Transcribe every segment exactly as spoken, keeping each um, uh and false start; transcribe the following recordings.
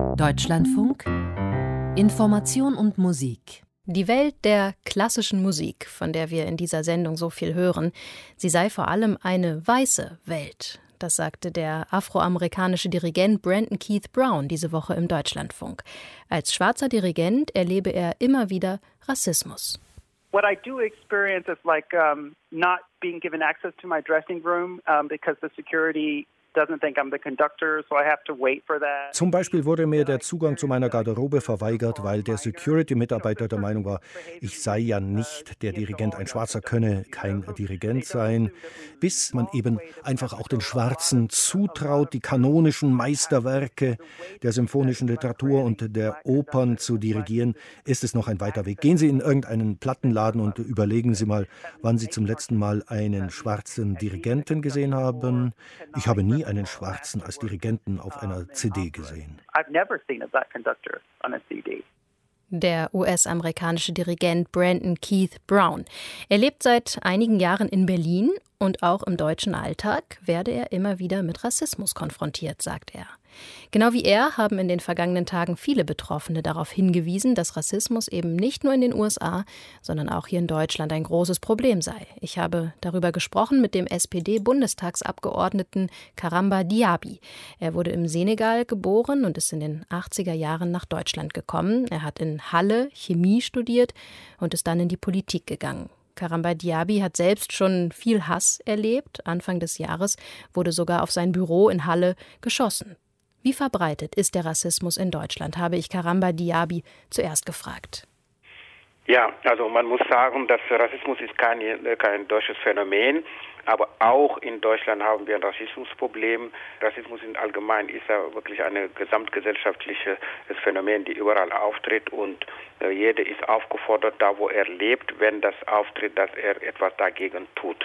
Deutschlandfunk Information und Musik. Die Welt der klassischen Musik, von der wir in dieser Sendung so viel hören, sie sei vor allem eine weiße Welt. Das sagte der afroamerikanische Dirigent Brandon Keith Brown diese Woche im Deutschlandfunk. Als schwarzer Dirigent erlebe er immer wieder Rassismus. What I do experience is like um, not being given access to my dressing room um, because the security doesn't think I'm the conductor, so I have to wait for that. Zum Beispiel wurde mir der Zugang zu meiner Garderobe verweigert, weil der Security-Mitarbeiter der Meinung war, ich sei ja nicht der Dirigent, ein Schwarzer könne kein Dirigent sein. Bis man eben einfach auch den Schwarzen zutraut, die kanonischen Meisterwerke der symphonischen Literatur und der Opern zu dirigieren, ist es noch ein weiter Weg. Gehen Sie in irgendeinen Plattenladen und überlegen Sie mal, wann Sie zum letzten Mal einen schwarzen Dirigenten gesehen haben. Ich habe nie einen Schwarzen als Dirigenten auf einer C D gesehen. Der U S-amerikanische Dirigent Brandon Keith Brown. Er lebt seit einigen Jahren in Berlin und auch im deutschen Alltag werde er immer wieder mit Rassismus konfrontiert, sagt er. Genau wie er haben in den vergangenen Tagen viele Betroffene darauf hingewiesen, dass Rassismus eben nicht nur in den U S A, sondern auch hier in Deutschland ein großes Problem sei. Ich habe darüber gesprochen mit dem S P D-Bundestagsabgeordneten Karamba Diaby. Er wurde im Senegal geboren und ist in den achtziger Jahren nach Deutschland gekommen. Er hat in Halle Chemie studiert und ist dann in die Politik gegangen. Karamba Diaby hat selbst schon viel Hass erlebt. Anfang des Jahres wurde sogar auf sein Büro in Halle geschossen. Wie verbreitet ist der Rassismus in Deutschland, habe ich Karamba Diaby zuerst gefragt. Ja, also man muss sagen, dass Rassismus ist kein, kein deutsches Phänomen, aber auch in Deutschland haben wir ein Rassismusproblem. Rassismus in allgemein ist ja wirklich ein gesamtgesellschaftliches Phänomen, die überall auftritt und äh, jeder ist aufgefordert, da wo er lebt, wenn das auftritt, dass er etwas dagegen tut.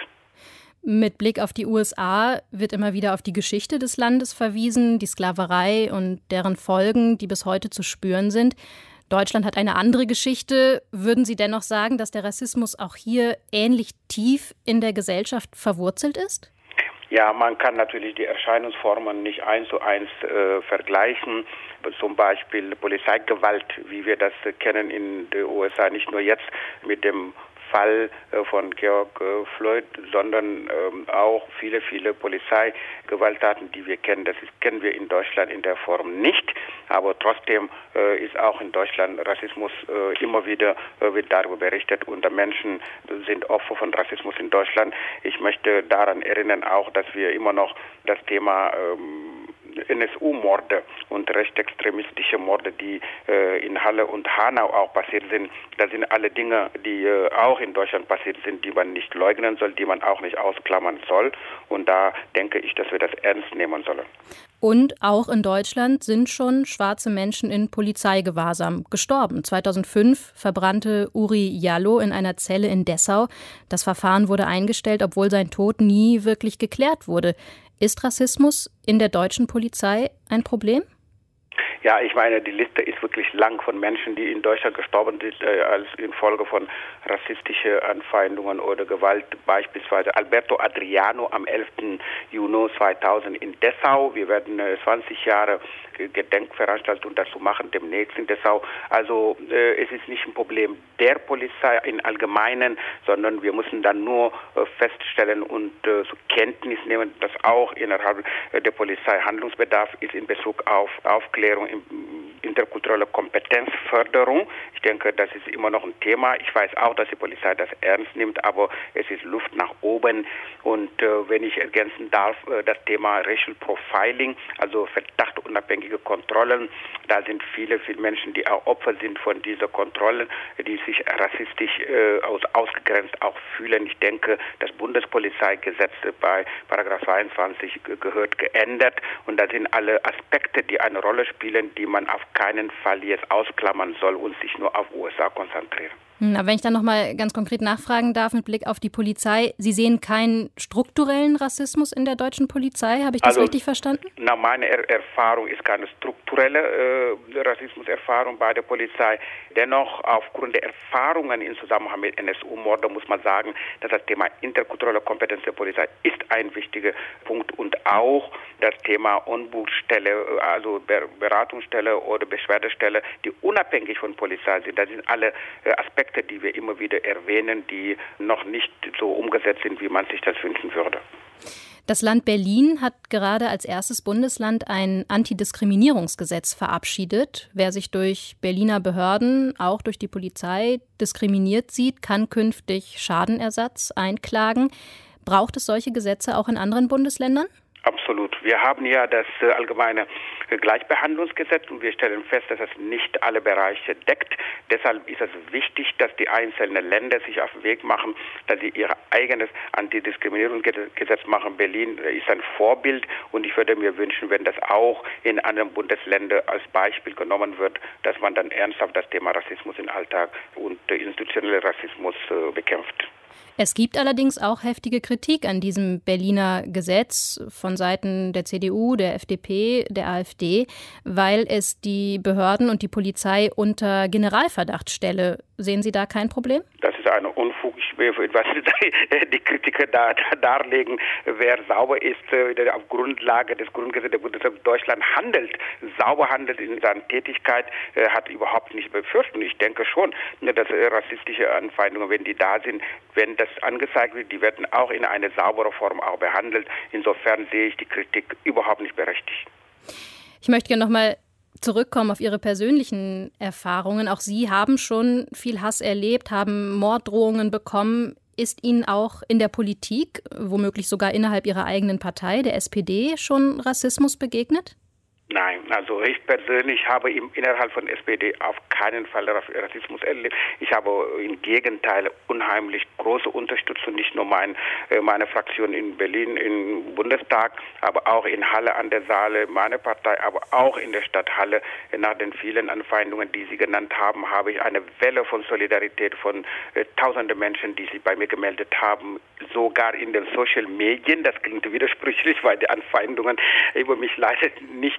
Mit Blick auf die U S A wird immer wieder auf die Geschichte des Landes verwiesen, die Sklaverei und deren Folgen, die bis heute zu spüren sind. Deutschland hat eine andere Geschichte. Würden Sie dennoch sagen, dass der Rassismus auch hier ähnlich tief in der Gesellschaft verwurzelt ist? Ja, man kann natürlich die Erscheinungsformen nicht eins zu eins äh, vergleichen. Zum Beispiel Polizeigewalt, wie wir das äh, kennen in den U S A, nicht nur jetzt mit dem Fall von George Floyd, sondern ähm, auch viele, viele Polizeigewalttaten, die wir kennen. Das ist, kennen wir in Deutschland in der Form nicht. Aber trotzdem äh, ist auch in Deutschland Rassismus äh, immer wieder äh, wird darüber berichtet und Menschen sind Opfer von Rassismus in Deutschland. Ich möchte daran erinnern auch, dass wir immer noch das Thema ähm, N S U-Morde und rechtsextremistische Morde, die äh, in Halle und Hanau auch passiert sind, das sind alle Dinge, die äh, auch in Deutschland passiert sind, die man nicht leugnen soll, die man auch nicht ausklammern soll. Und da denke ich, dass wir das ernst nehmen sollen. Und auch in Deutschland sind schon schwarze Menschen in Polizeigewahrsam gestorben. zweitausendfünf verbrannte Uri Jallo in einer Zelle in Dessau. Das Verfahren wurde eingestellt, obwohl sein Tod nie wirklich geklärt wurde. Ist Rassismus in der deutschen Polizei ein Problem? Ja, ich meine, die Liste ist wirklich lang von Menschen, die in Deutschland gestorben sind äh, als infolge von rassistischen Anfeindungen oder Gewalt. Beispielsweise Alberto Adriano am elften Juni zweitausend in Dessau. Wir werden äh, zwanzig Jahre Gedenkveranstaltung dazu machen, demnächst in Dessau. Also äh, es ist nicht ein Problem der Polizei im Allgemeinen, sondern wir müssen dann nur äh, feststellen und äh, zur Kenntnis nehmen, dass auch innerhalb äh, der Polizei Handlungsbedarf ist in Bezug auf Aufklärung, interkulturelle Kompetenzförderung. Ich denke, das ist immer noch ein Thema. Ich weiß auch, dass die Polizei das ernst nimmt, aber es ist Luft nach oben. Und äh, wenn ich ergänzen darf, äh, das Thema Racial Profiling, also verdachtunabhängige Kontrollen, da sind viele, viele Menschen, die auch Opfer sind von dieser Kontrollen, die sich rassistisch äh, aus, ausgegrenzt auch fühlen. Ich denke, das Bundespolizeigesetz bei Paragraph zweiundzwanzig gehört geändert und da sind alle Aspekte, die eine Rolle spielen, die man auf keinen Fall jetzt ausklammern soll und sich nur auf U S A konzentrieren. Na, wenn ich dann noch mal ganz konkret nachfragen darf mit Blick auf die Polizei, Sie sehen keinen strukturellen Rassismus in der deutschen Polizei, habe ich das also, richtig verstanden? Na, meine er Erfahrung ist keine strukturelle äh, Rassismuserfahrung bei der Polizei. Dennoch, aufgrund der Erfahrungen im Zusammenhang mit N S U-Morden muss man sagen, dass das Thema interkulturelle Kompetenz der Polizei ist ein wichtiger Punkt und auch das Thema Ombudsstelle, also Beratungsstelle oder Beschwerdestelle, die unabhängig von Polizei sind. Das sind alle äh, Aspekte, die wir immer wieder erwähnen, die noch nicht so umgesetzt sind, wie man sich das wünschen würde. Das Land Berlin hat gerade als erstes Bundesland ein Antidiskriminierungsgesetz verabschiedet. Wer sich durch Berliner Behörden, auch durch die Polizei, diskriminiert sieht, kann künftig Schadenersatz einklagen. Braucht es solche Gesetze auch in anderen Bundesländern? Absolut. Wir haben ja das äh, allgemeine äh, Gleichbehandlungsgesetz und wir stellen fest, dass es nicht alle Bereiche deckt. Deshalb ist es wichtig, dass die einzelnen Länder sich auf den Weg machen, dass sie ihr eigenes Antidiskriminierungsgesetz machen. Berlin ist ein Vorbild und ich würde mir wünschen, wenn das auch in anderen Bundesländern als Beispiel genommen wird, dass man dann ernsthaft das Thema Rassismus im Alltag und äh, institutionellen Rassismus äh, bekämpft. Es gibt allerdings auch heftige Kritik an diesem Berliner Gesetz von Seiten der C D U, der F D P, der AfD, weil es die Behörden und die Polizei unter Generalverdacht stelle. Sehen Sie da kein Problem? Das ist eine Unfug, was die Kritiker da, da darlegen. Wer sauber ist, der auf Grundlage des Grundgesetzes der Bundesrepublik Deutschland handelt, sauber handelt in seiner Tätigkeit, hat überhaupt nicht befürchten. Ich denke schon, dass rassistische Anfeindungen, wenn die da sind, wenn das angezeigt wird, die werden auch in eine saubere Form auch behandelt. Insofern sehe ich die Kritik überhaupt nicht berechtigt. Ich möchte gerne noch mal zurückkommen auf Ihre persönlichen Erfahrungen. Auch Sie haben schon viel Hass erlebt, haben Morddrohungen bekommen. Ist Ihnen auch in der Politik, womöglich sogar innerhalb Ihrer eigenen Partei, der S P D, schon Rassismus begegnet? Nein, also ich persönlich habe im, innerhalb von S P D auf keinen Fall Rassismus erlebt. Ich habe im Gegenteil unheimlich große Unterstützung, nicht nur mein, meine Fraktion in Berlin im Bundestag, aber auch in Halle an der Saale, meine Partei, aber auch in der Stadt Halle. Nach den vielen Anfeindungen, die Sie genannt haben, habe ich eine Welle von Solidarität von äh, tausenden Menschen, die sich bei mir gemeldet haben, sogar in den Social Medien. Das klingt widersprüchlich, weil die Anfeindungen über mich leider nicht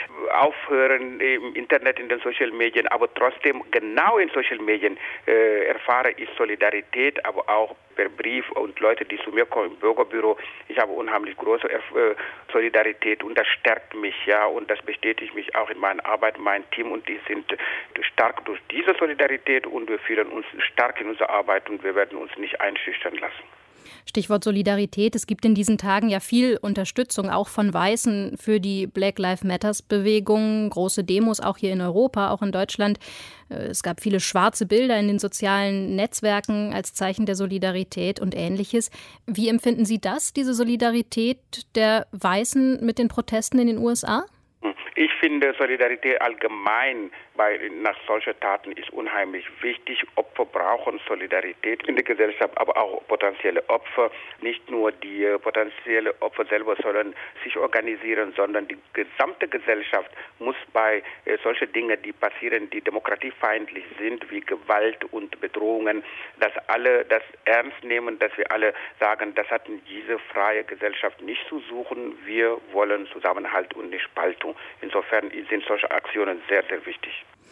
aufhören im Internet, in den Social Medien, aber trotzdem genau in Social Medien äh, erfahre ich Solidarität, aber auch per Brief und Leute, die zu mir kommen im Bürgerbüro. Ich habe unheimlich große äh, Solidarität und das stärkt mich, ja, und das bestätigt mich auch in meiner Arbeit, mein Team, und die sind stark durch diese Solidarität und wir fühlen uns stark in unserer Arbeit und wir werden uns nicht einschüchtern lassen. Stichwort Solidarität. Es gibt in diesen Tagen ja viel Unterstützung, auch von Weißen, für die Black Lives Matters-Bewegung. Große Demos auch hier in Europa, auch in Deutschland. Es gab viele schwarze Bilder in den sozialen Netzwerken als Zeichen der Solidarität und Ähnliches. Wie empfinden Sie das, diese Solidarität der Weißen mit den Protesten in den U S A? Ich finde, Solidarität allgemein bei, nach solchen Taten ist unheimlich wichtig. Opfer brauchen Solidarität in der Gesellschaft, aber auch potenzielle Opfer. Nicht nur die äh, potenziellen Opfer selber sollen sich organisieren, sondern die gesamte Gesellschaft muss bei äh, solchen Dingen, die passieren, die demokratiefeindlich sind, wie Gewalt und Bedrohungen, dass alle das ernst nehmen, dass wir alle sagen, das hat in diese freie Gesellschaft nicht zu suchen. Wir wollen Zusammenhalt und nicht Spaltung. Insofern sind solche Aktionen sehr, sehr wichtig.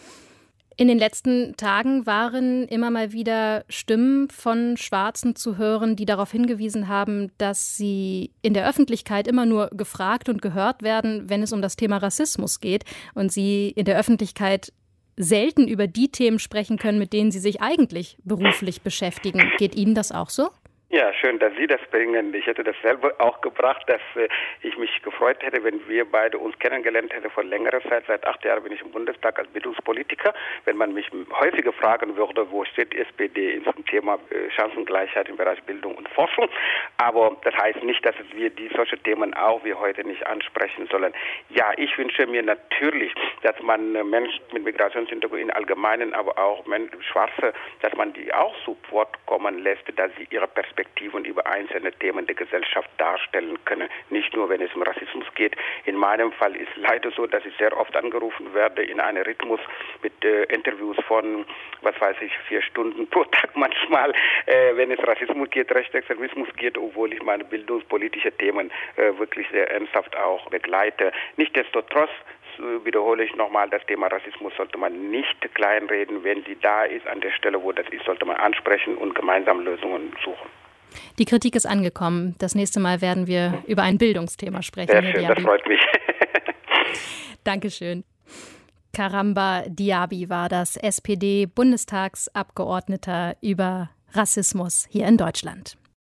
In den letzten Tagen waren immer mal wieder Stimmen von Schwarzen zu hören, die darauf hingewiesen haben, dass sie in der Öffentlichkeit immer nur gefragt und gehört werden, wenn es um das Thema Rassismus geht und sie in der Öffentlichkeit selten über die Themen sprechen können, mit denen sie sich eigentlich beruflich beschäftigen. Geht Ihnen das auch so? Ja, schön, dass Sie das bringen. Ich hätte das selber auch gebracht, dass äh, ich mich gefreut hätte, wenn wir beide uns kennengelernt hätten vor längerer Zeit. Seit acht Jahren bin ich im Bundestag als Bildungspolitiker. Wenn man mich häufiger fragen würde, wo steht die S P D zum Thema äh, Chancengleichheit im Bereich Bildung und Forschung. Aber das heißt nicht, dass wir die solche Themen auch wie heute nicht ansprechen sollen. Ja, ich wünsche mir natürlich, dass man äh, Menschen mit Migrationshintergrund im Allgemeinen, aber auch Menschen, Schwarze, dass man die auch zu Wort kommen lässt, dass sie ihre Perspektive Perspektiven über einzelne Themen der Gesellschaft darstellen können. Nicht nur, wenn es um Rassismus geht. In meinem Fall ist leider so, dass ich sehr oft angerufen werde in einem Rhythmus mit äh, Interviews von, was weiß ich, vier Stunden pro Tag manchmal, äh, wenn es Rassismus geht, Rechtsextremismus geht, obwohl ich meine bildungspolitische Themen äh, wirklich sehr ernsthaft auch begleite. Nichtsdestotrotz wiederhole ich nochmal, das Thema Rassismus sollte man nicht kleinreden. Wenn sie da ist, an der Stelle, wo das ist, sollte man ansprechen und gemeinsam Lösungen suchen. Die Kritik ist angekommen. Das nächste Mal werden wir über ein Bildungsthema sprechen. Sehr schön, das freut mich. Dankeschön. Karamba Diaby war das S P D-Bundestagsabgeordneter über Rassismus hier in Deutschland.